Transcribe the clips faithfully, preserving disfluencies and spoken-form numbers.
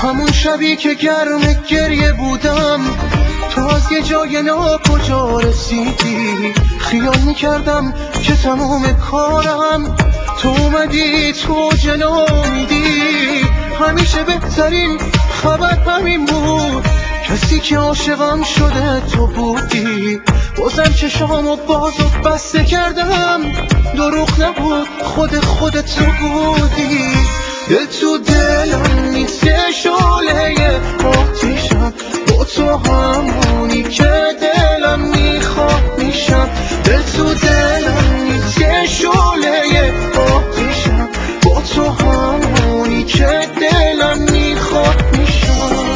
همون شبی که گرم گریه بودم تو از یه جای ناکجا رسیدی، خیال میکردم که تمام کارم تو اومدی تو جلو میدی. همیشه بهترین خبر همین بود، کسی که عاشقم شده تو بودی. بازم چشامو باز و بسته کردم، دروغ نبود خود خودت تو بودی. دل تو دلم نیست یه شعله آتیشم، با تو همونی که دلم میخواد میشم. دل تو دلم نیست یه شعله آتیشم، با تو همونی که دلم میخواد میشم.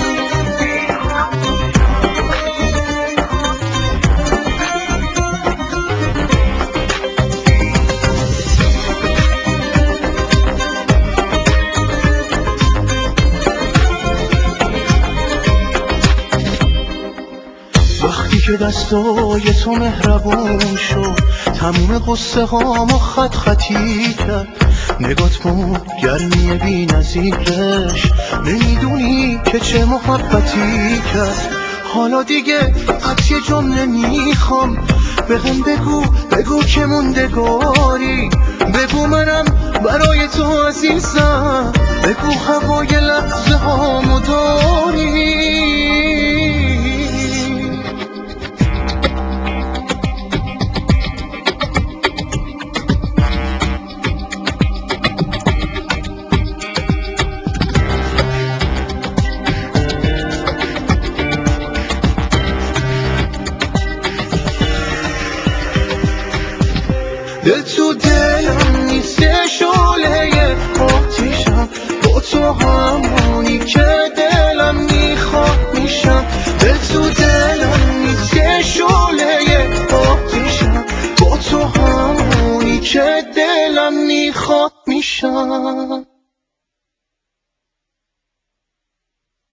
وقتی که دستای تو مهربون شد، تموم قصه هامو خط خطی کرد. نگات بود گرمی بی نظیرش، نمیدونی که چه محبتی کرد. حالا دیگه از یه جمله میخوام، بهم بگو بگو که موندگاری. بگو منم برای تو عزیزم، بگو هوای لحظه هامو داری. دل تو دلم نیست یه شعله آتیشم، با تو همونی که دلم میخواد میشم. دل تو دلم نیست یه شعله آتیشم، با تو همونی که دلم میخواد میشم.